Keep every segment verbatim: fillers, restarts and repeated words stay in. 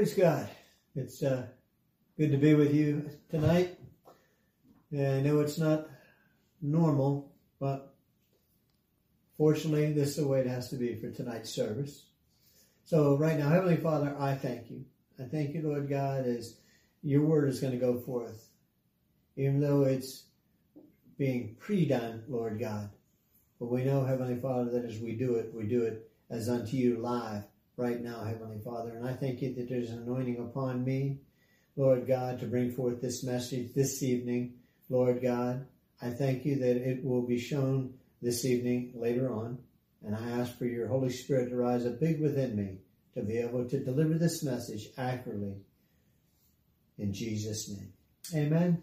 Praise God. It's uh, good to be with you tonight. And I know it's not normal, but fortunately, this is the way it has to be for tonight's service. So right now, Heavenly Father, I thank you. I thank you, Lord God, as your word is going to go forth. Even though it's being pre-done, Lord God. But we know, Heavenly Father, that as we do it, we do it as unto you live right now, Heavenly Father. And I thank you that there's an anointing upon me, Lord God, to bring forth this message this evening, Lord God. I thank you that it will be shown this evening later on. And I ask for your Holy Spirit to rise up big within me to be able to deliver this message accurately in Jesus' name. Amen.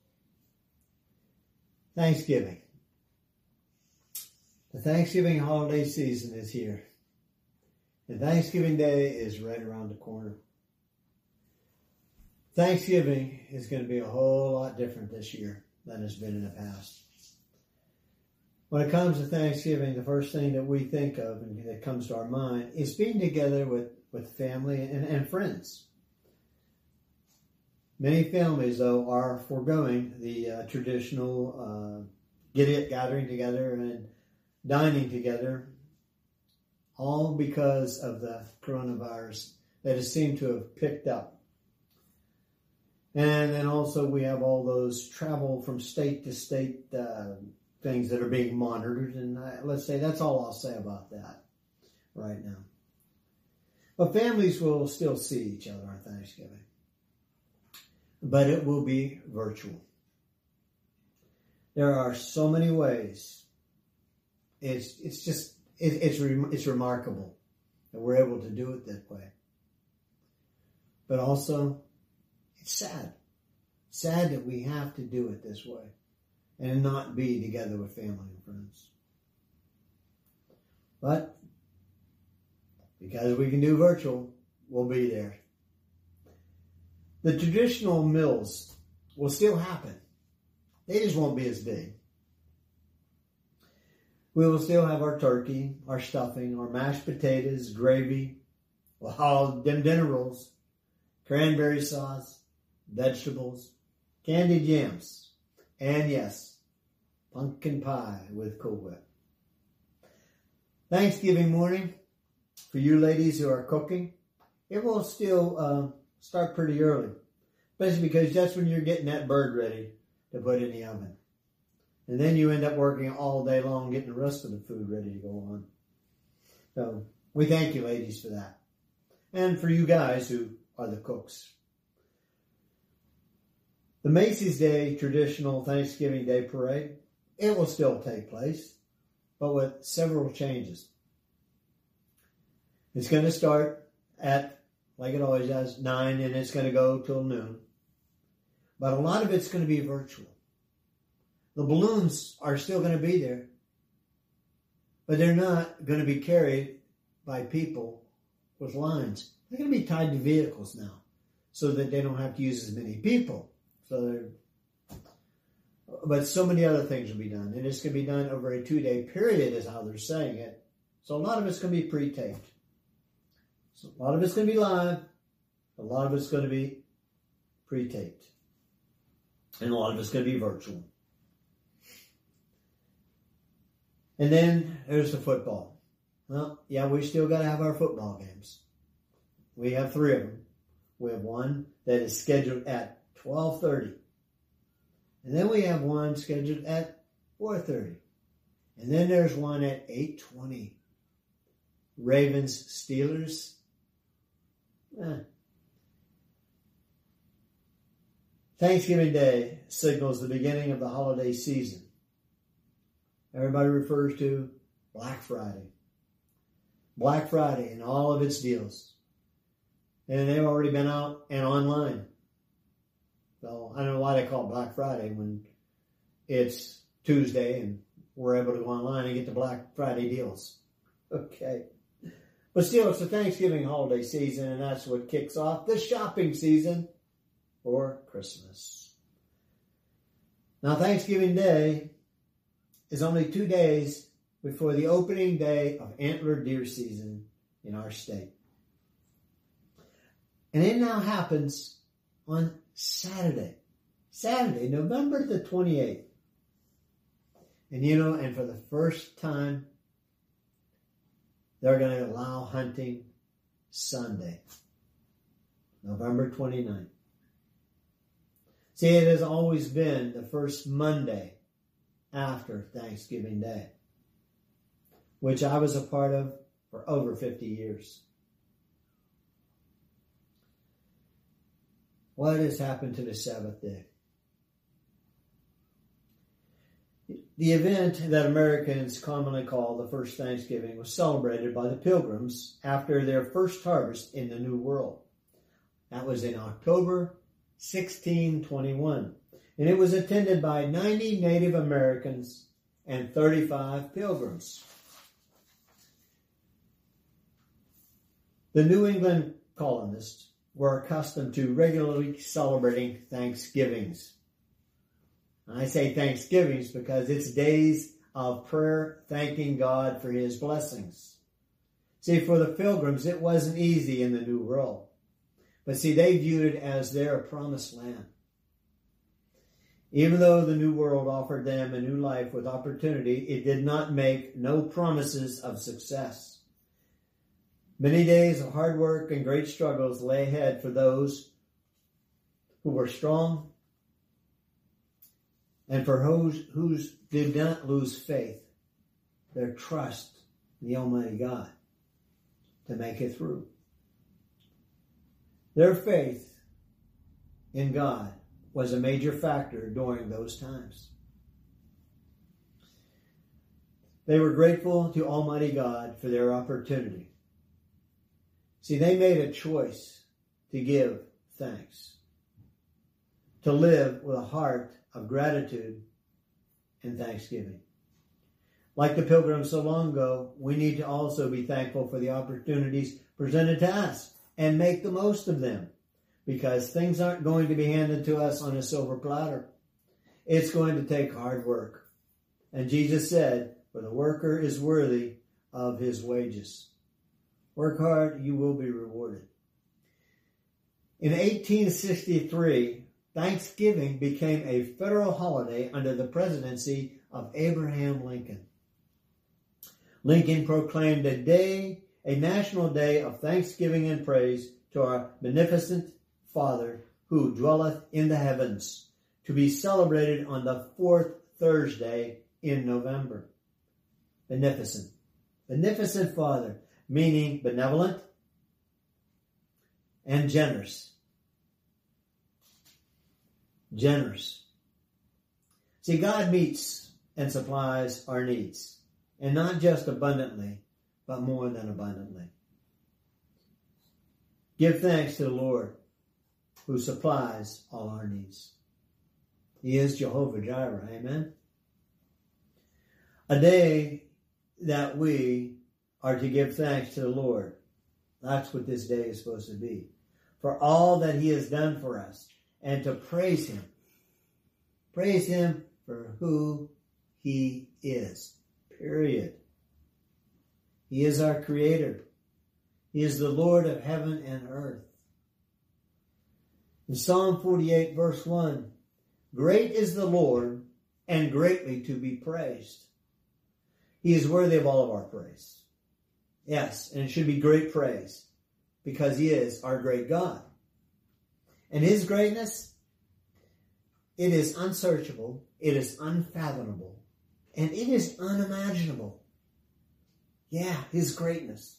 Thanksgiving. The Thanksgiving holiday season is here. And Thanksgiving Day is right around the corner. Thanksgiving is going to be a whole lot different this year than it's been in the past. When it comes to Thanksgiving, the first thing that we think of and that comes to our mind is being together with, with family and, and friends. Many families, though, are foregoing the uh, traditional uh, get it, gathering together and dining together, all because of the coronavirus that has seemed to have picked up. And then also we have all those travel from state to state uh, things that are being monitored. And I, let's say that's all I'll say about that right now. But families will still see each other on Thanksgiving. But it will be virtual. There are so many ways. It's it's just it, it's re, it's remarkable that we're able to do it that way. But also, it's sad. Sad that we have to do it this way and not be together with family and friends. But because we can do virtual, we'll be there. The traditional meals will still happen. They just won't be as big. We will still have our turkey, our stuffing, our mashed potatoes, gravy, all them dinner rolls, cranberry sauce, vegetables, candied yams, and yes, pumpkin pie with Cool Whip. Thanksgiving morning, for you ladies who are cooking, it will still uh, start pretty early, especially because that's when you're getting that bird ready to put in the oven. And then you end up working all day long getting the rest of the food ready to go on. So we thank you, ladies, for that. And for you guys who are the cooks. The Macy's Day traditional Thanksgiving Day parade, it will still take place, but with several changes. It's going to start at, like it always does, nine, and it's going to go till noon. But a lot of it's going to be virtual. The balloons are still going to be there, but they're not going to be carried by people with lines. They're going to be tied to vehicles now so that they don't have to use as many people. So they're, but so many other things will be done. And it's going to be done over a two-day period is how they're saying it. So a lot of it's going to be pre-taped. So a lot of it's going to be live. A lot of it's going to be pre-taped. And a lot of it's going to be virtual. And then there's the football. Well, yeah, we still got to have our football games. We have three of them. We have one that is scheduled at twelve thirty. And then we have one scheduled at four thirty. And then there's one at eight twenty. Ravens, Steelers. Eh. Thanksgiving Day signals the beginning of the holiday season. Everybody refers to Black Friday. Black Friday and all of its deals. And they've already been out and online. So I don't know why they call it Black Friday when it's Tuesday and we're able to go online and get the Black Friday deals. Okay. But still, it's the Thanksgiving holiday season, and that's what kicks off the shopping season for Christmas. Now, Thanksgiving Day is only two days before the opening day of antler deer season in our state. And it now happens on Saturday. Saturday, November the twenty-eighth. And you know, and for the first time, they're going to allow hunting Sunday, November twenty-ninth. See, it has always been the first Monday after Thanksgiving Day, which I was a part of for over fifty years. What has happened to the Sabbath day? The event that Americans commonly call the first Thanksgiving was celebrated by the Pilgrims after their first harvest in the New World. That was in October sixteen twenty-one, and it was attended by ninety Native Americans and thirty-five Pilgrims. The New England colonists were accustomed to regularly celebrating Thanksgivings. I say Thanksgivings because it's days of prayer, thanking God for His blessings. See, for the Pilgrims, it wasn't easy in the New World. But see, they viewed it as their promised land. Even though the New World offered them a new life with opportunity, it did not make no promises of success. Many days of hard work and great struggles lay ahead for those who were strong and for those who did not lose faith, their trust in the Almighty God to make it through. Their faith in God was a major factor during those times. They were grateful to Almighty God for their opportunity. See, they made a choice to give thanks, to live with a heart of gratitude and thanksgiving. Like the Pilgrims so long ago, we need to also be thankful for the opportunities presented to us and make the most of them, because things aren't going to be handed to us on a silver platter. It's going to take hard work. And Jesus said, for the worker is worthy of his wages. Work hard, you will be rewarded. In eighteen sixty-three, Thanksgiving became a federal holiday under the presidency of Abraham Lincoln. Lincoln proclaimed a day, a national day of thanksgiving and praise to our beneficent Father who dwelleth in the heavens, to be celebrated on the fourth Thursday in November. Beneficent. Beneficent Father, meaning benevolent and generous. Generous. See, God meets and supplies our needs, and not just abundantly, but more than abundantly. Give thanks to the Lord who supplies all our needs. He is Jehovah Jireh. Amen. A day that we are to give thanks to the Lord. That's what this day is supposed to be. For all that He has done for us, and to praise Him. Praise Him for who He is. Period. He is our Creator. He is the Lord of heaven and earth. In Psalm forty-eight, verse one, great is the Lord, and greatly to be praised. He is worthy of all of our praise. Yes, and it should be great praise, because He is our great God. And His greatness, it is unsearchable, it is unfathomable, and it is unimaginable. Yeah, His greatness.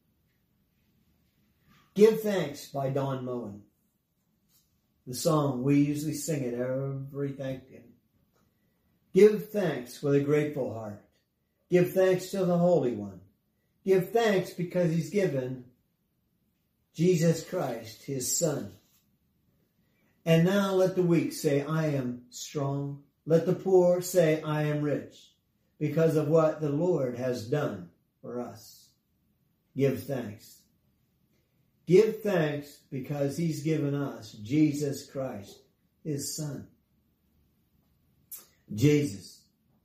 Give Thanks by Don Moen. The song, we usually sing it every Thanksgiving. Give thanks with a grateful heart. Give thanks to the Holy One. Give thanks because He's given Jesus Christ, His Son. And now let the weak say, I am strong. Let the poor say, I am rich, because of what the Lord has done for us. Give thanks. Give thanks because He's given us Jesus Christ, His Son. Jesus.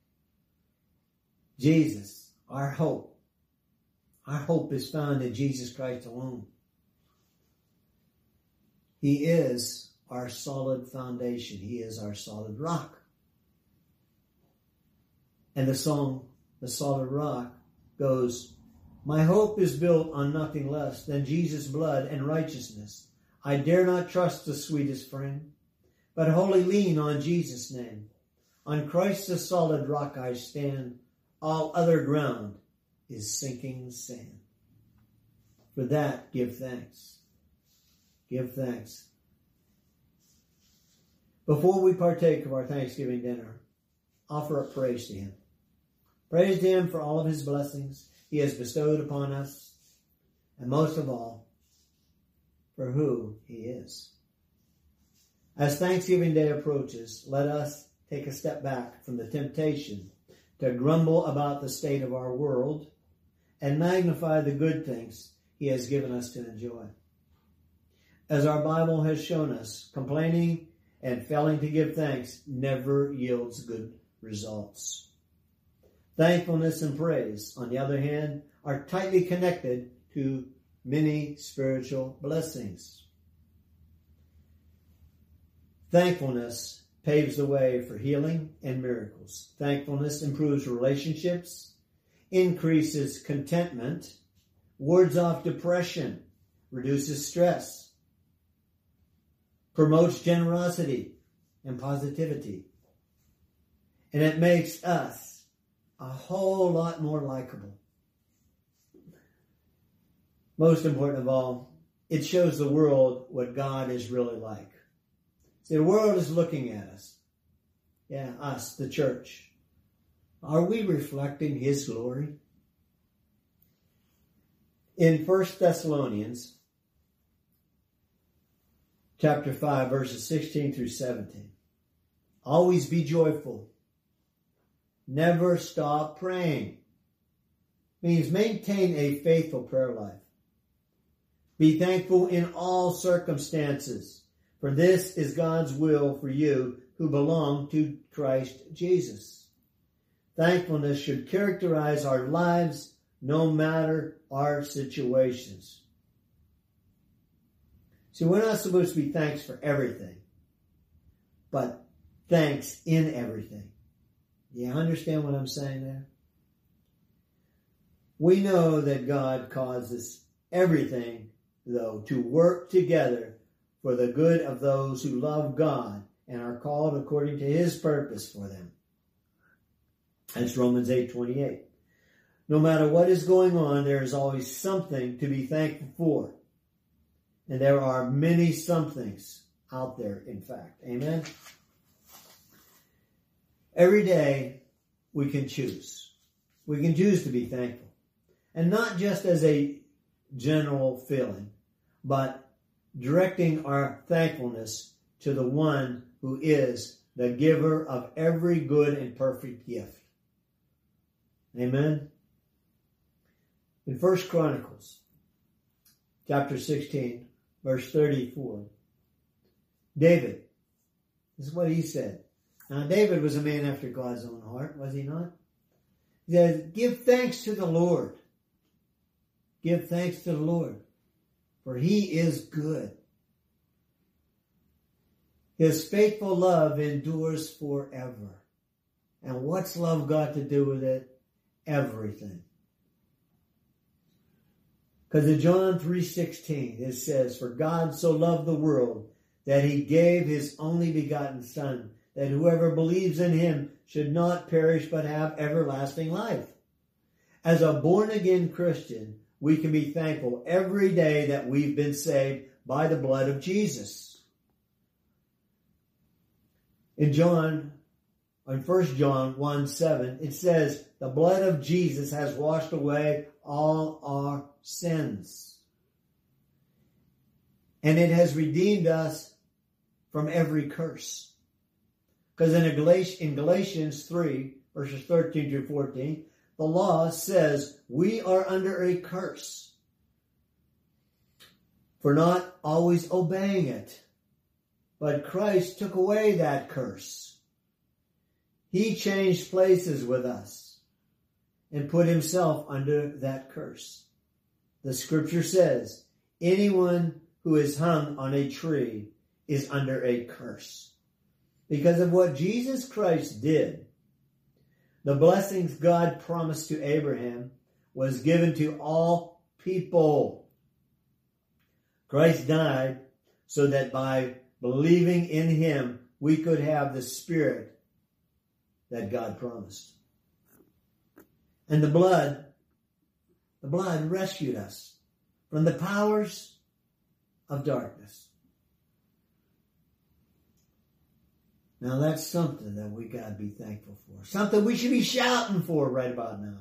Jesus, our hope. Our hope is found in Jesus Christ alone. He is our solid foundation. He is our solid rock. And the song, The Solid Rock, goes, my hope is built on nothing less than Jesus' blood and righteousness. I dare not trust the sweetest friend, but wholly lean on Jesus' name. On Christ the solid rock I stand. All other ground is sinking sand. For that, give thanks. Give thanks. Before we partake of our Thanksgiving dinner, offer up praise to Him. Praise to Him for all of His blessings He has bestowed upon us, and most of all, for who He is. As Thanksgiving Day approaches, let us take a step back from the temptation to grumble about the state of our world and magnify the good things He has given us to enjoy. As our Bible has shown us, complaining and failing to give thanks never yields good results. Thankfulness and praise, on the other hand, are tightly connected to many spiritual blessings. Thankfulness paves the way for healing and miracles. Thankfulness improves relationships, increases contentment, wards off depression, reduces stress, promotes generosity and positivity, and it makes us a whole lot more likable. Most important of all, it shows the world what God is really like. See, the world is looking at us. Yeah, us, the church. Are we reflecting His glory? In First Thessalonians chapter five, verses sixteen through seventeen. Always be joyful. Never stop praying. Means maintain a faithful prayer life. Be thankful in all circumstances, for this is God's will for you who belong to Christ Jesus. Thankfulness should characterize our lives no matter our situations. See, we're not supposed to be thanks for everything, but thanks in everything. You understand what I'm saying there? We know that God causes everything, though, to work together for the good of those who love God and are called according to His purpose for them. That's Romans eight twenty-eight. No matter what is going on, there is always something to be thankful for. And there are many somethings out there, in fact. Amen? Every day we can choose. We can choose to be thankful. And not just as a general feeling, but directing our thankfulness to the one who is the giver of every good and perfect gift. Amen? In First Chronicles, chapter sixteen, verse thirty-four, David, this is what he said. Now, David was a man after God's own heart, was he not? He says, give thanks to the Lord. Give thanks to the Lord, for He is good. His faithful love endures forever. And what's love got to do with it? Everything. Because in John three sixteen, it says, for God so loved the world that He gave His only begotten Son, that whoever believes in Him should not perish but have everlasting life. As a born-again Christian, we can be thankful every day that we've been saved by the blood of Jesus. In John, in First John one seven, it says, the blood of Jesus has washed away all our sins. And it has redeemed us from every curse. Because in, in Galatians three, verses thirteen through fourteen, the law says we are under a curse for not always obeying it. But Christ took away that curse. He changed places with us and put Himself under that curse. The scripture says, anyone who is hung on a tree is under a curse. Because of what Jesus Christ did, the blessings God promised to Abraham was given to all people. Christ died so that by believing in him, we could have the Spirit that God promised. And the blood, the blood rescued us from the powers of darkness. Now that's something that we got to be thankful for. Something we should be shouting for right about now.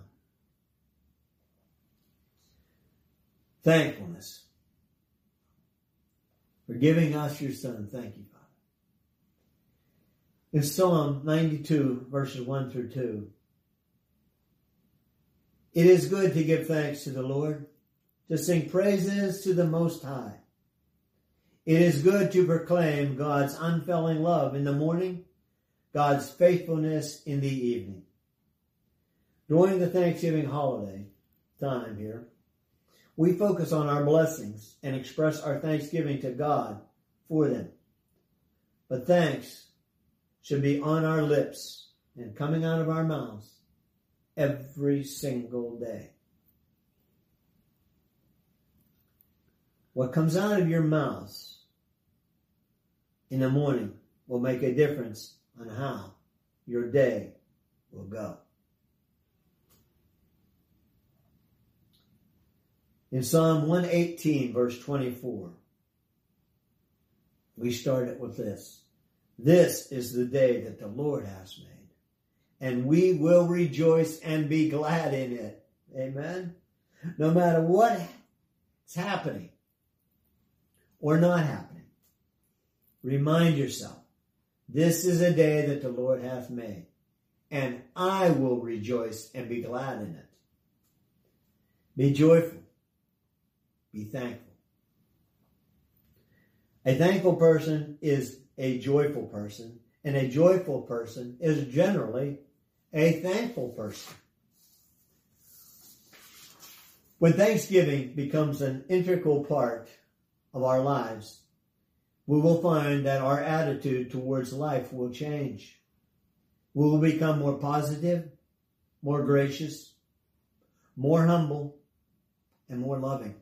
Thankfulness for giving us your Son. Thank you, Father. In Psalm ninety-two, verses one through two, it is good to give thanks to the Lord, to sing praises to the Most High. It is good to proclaim God's unfailing love in the morning, God's faithfulness in the evening. During the Thanksgiving holiday time here, we focus on our blessings and express our thanksgiving to God for them. But thanks should be on our lips and coming out of our mouths every single day. What comes out of your mouths in the morning will make a difference on how your day will go. In Psalm one eighteen, verse twenty-four, we start it with this. This is the day that the Lord has made, and we will rejoice and be glad in it. Amen? No matter what's happening or not happening, remind yourself, this is a day that the Lord hath made, and I will rejoice and be glad in it. Be joyful. Be thankful. A thankful person is a joyful person, and a joyful person is generally a thankful person. When Thanksgiving becomes an integral part of our lives, we will find that our attitude towards life will change. We will become more positive, more gracious, more humble, and more loving.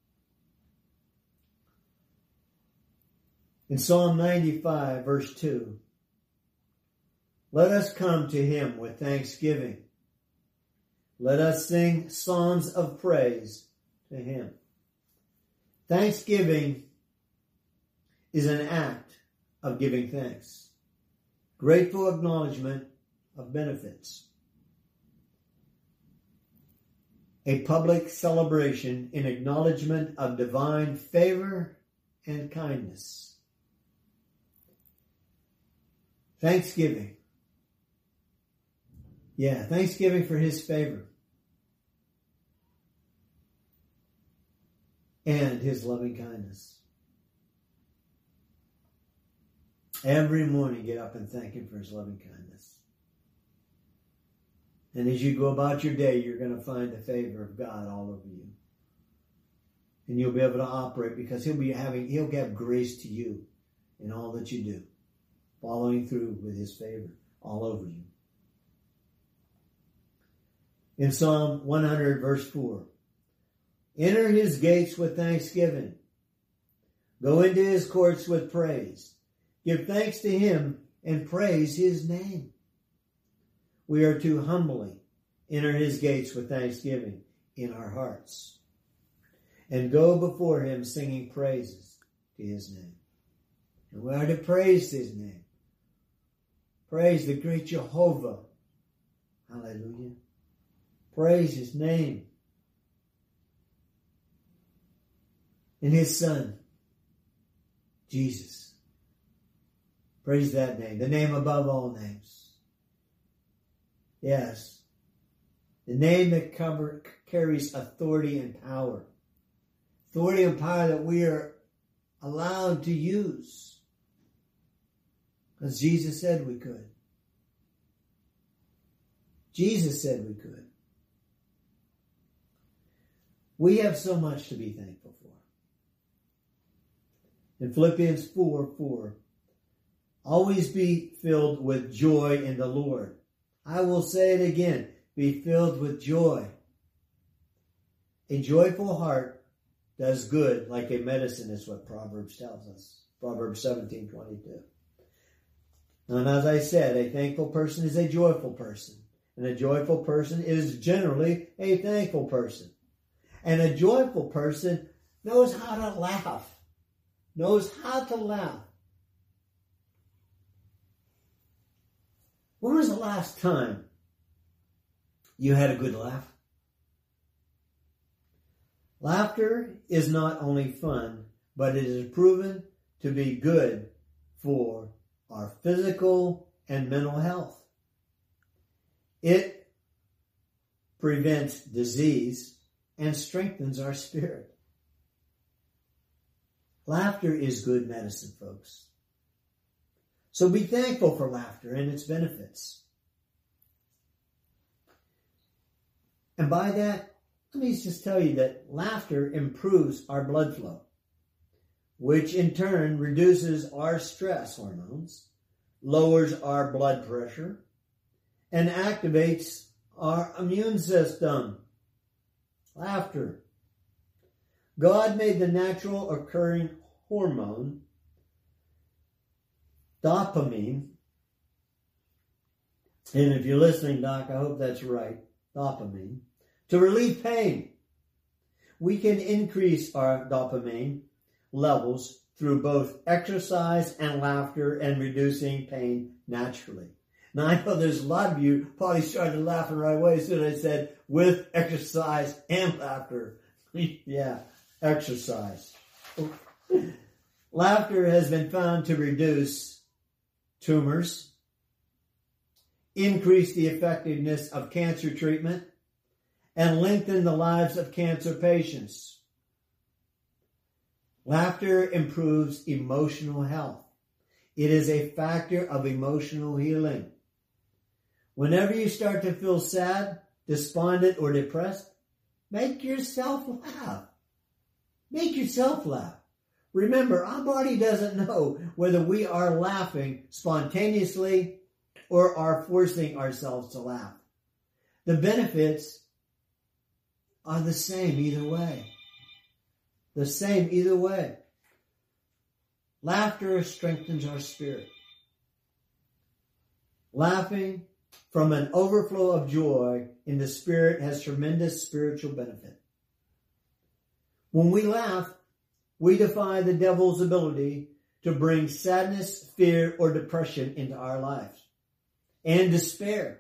In Psalm ninety-five, verse two, let us come to him with thanksgiving. Let us sing songs of praise to him. Thanksgiving is an act of giving thanks. Grateful acknowledgement of benefits. A public celebration in acknowledgement of divine favor and kindness. Thanksgiving. Yeah, thanksgiving for his favor and his loving kindness. Every morning, get up and thank him for his loving kindness. And as you go about your day, you're going to find the favor of God all over you. And you'll be able to operate because he'll be having, he'll give grace to you in all that you do, following through with his favor all over you. In Psalm one hundred, verse four, enter his gates with thanksgiving. Go into his courts with praise. Give thanks to him and praise his name. We are to humbly enter his gates with thanksgiving in our hearts and go before him singing praises to his name. And we are to praise his name. Praise the great Jehovah. Hallelujah. Praise his name. And his Son, Jesus. Praise that name. The name above all names. Yes. The name that cover, carries authority and power. Authority and power that we are allowed to use. Because Jesus said we could. Jesus said we could. We have so much to be thankful for. In Philippians four four, always be filled with joy in the Lord. I will say it again, be filled with joy. A joyful heart does good like a medicine is what Proverbs tells us. Proverbs seventeen twenty-two. And as I said, a thankful person is a joyful person. And a joyful person is generally a thankful person. And a joyful person knows how to laugh. Knows how to laugh. When was the last time you had a good laugh? Laughter is not only fun, but it is proven to be good for our physical and mental health. It prevents disease and strengthens our spirit. Laughter is good medicine, folks. So be thankful for laughter and its benefits. And by that, let me just tell you that laughter improves our blood flow, which in turn reduces our stress hormones, lowers our blood pressure, and activates our immune system. Laughter. God made the natural occurring hormone, dopamine, and if you're listening, Doc, I hope that's right, dopamine, to relieve pain. We can increase our dopamine levels through both exercise and laughter and reducing pain naturally. Now, I know there's a lot of you probably started laughing right away as soon as I said with exercise and laughter. Yeah, exercise. Laughter has been found to reduce tumors, increase the effectiveness of cancer treatment, and lengthen the lives of cancer patients. Laughter improves emotional health. It is a factor of emotional healing. Whenever you start to feel sad, despondent, or depressed, make yourself laugh. Make yourself laugh. Remember, our body doesn't know whether we are laughing spontaneously or are forcing ourselves to laugh. The benefits are the same either way. The same either way. Laughter strengthens our spirit. Laughing from an overflow of joy in the spirit has tremendous spiritual benefit. When we laugh, we defy the devil's ability to bring sadness, fear, or depression into our lives, and despair.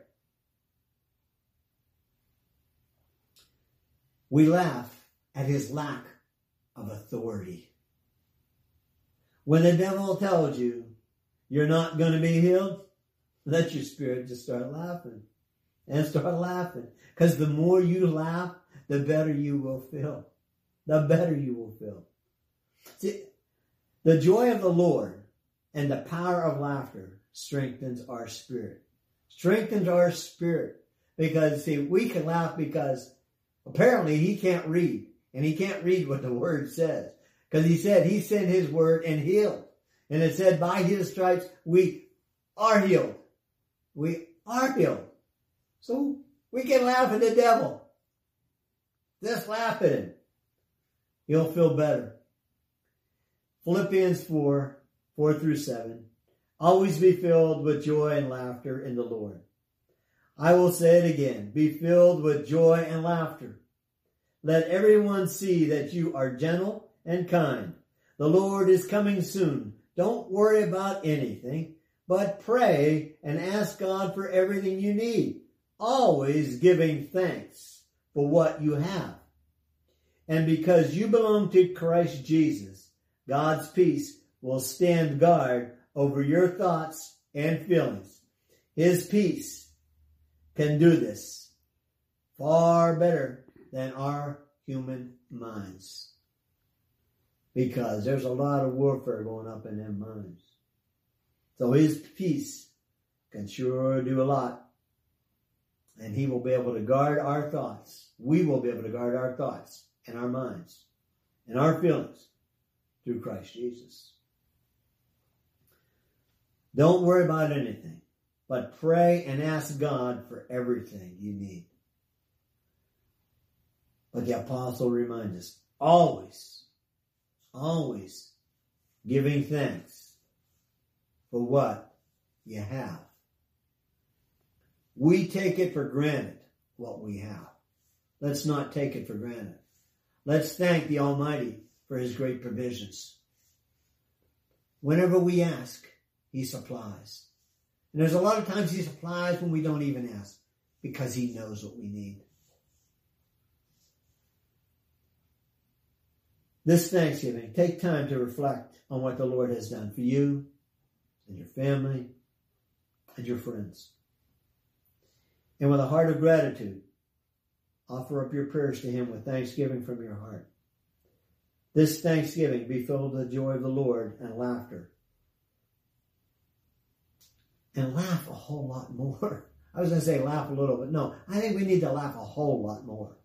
We laugh at his lack of authority. When the devil tells you you're not going to be healed, let your spirit just start laughing and start laughing. Because the more you laugh, the better you will feel. The better you will feel. See, the joy of the Lord and the power of laughter strengthens our spirit. Strengthens our spirit. Because, see, we can laugh because apparently he can't read. And he can't read what the word says. Because he said he sent his word and healed. And it said by his stripes we are healed. We are healed. So we can laugh at the devil. Just laugh at him. You'll feel better. Philippians four, four through seven. Always be filled with joy and laughter in the Lord. I will say it again. Be filled with joy and laughter. Let everyone see that you are gentle and kind. The Lord is coming soon. Don't worry about anything, but pray and ask God for everything you need, always giving thanks for what you have. And because you belong to Christ Jesus, God's peace will stand guard over your thoughts and feelings. His peace can do this far better than our human minds. Because there's a lot of warfare going up in them minds. So his peace can sure do a lot. And he will be able to guard our thoughts. We will be able to guard our thoughts and our minds and our feelings. through Christ Jesus. Don't worry about anything, but pray and ask God for everything you need. But the apostle reminds us, always, always giving thanks for what you have. We take it for granted what we have. Let's not take it for granted. Let's thank the Almighty for his great provisions. Whenever we ask, he supplies. And there's a lot of times he supplies when we don't even ask, because he knows what we need. This Thanksgiving, take time to reflect on what the Lord has done for you and your family and your friends. And with a heart of gratitude, offer up your prayers to him with thanksgiving from your heart. This Thanksgiving be filled with the joy of the Lord and laughter. And laugh a whole lot more. I was going to say laugh a little, but no, I think we need to laugh a whole lot more.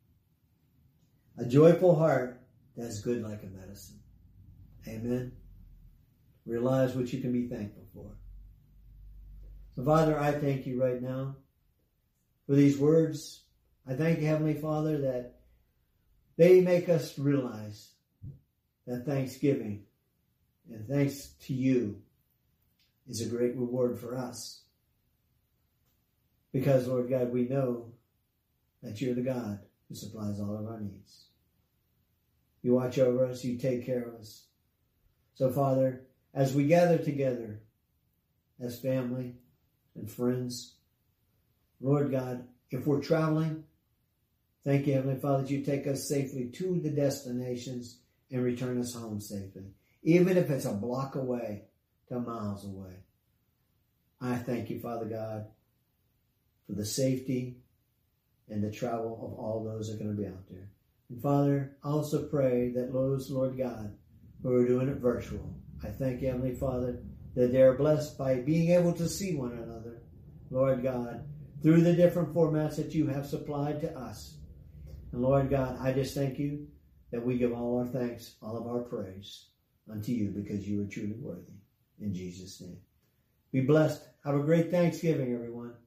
A joyful heart does good like a medicine. Amen. Realize what you can be thankful for. So, Father, I thank you right now for these words. I thank you, Heavenly Father, that they make us realize that thanksgiving and thanks to you is a great reward for us. Because, Lord God, we know that you're the God who supplies all of our needs. You watch over us. You take care of us. So, Father, as we gather together as family and friends, Lord God, if we're traveling, thank you, Heavenly Father, that you take us safely to the destinations and return us home safely. Even if it's a block away to miles away. I thank you, Father God, for the safety and the travel of all those that are going to be out there. And Father, I also pray that those, Lord God, who are doing it virtual, I thank you, Heavenly Father, that they are blessed by being able to see one another, Lord God, through the different formats that you have supplied to us. And Lord God, I just thank you that we give all our thanks, all of our praise unto you, because you are truly worthy. In Jesus' name. Be blessed. Have a great Thanksgiving, everyone.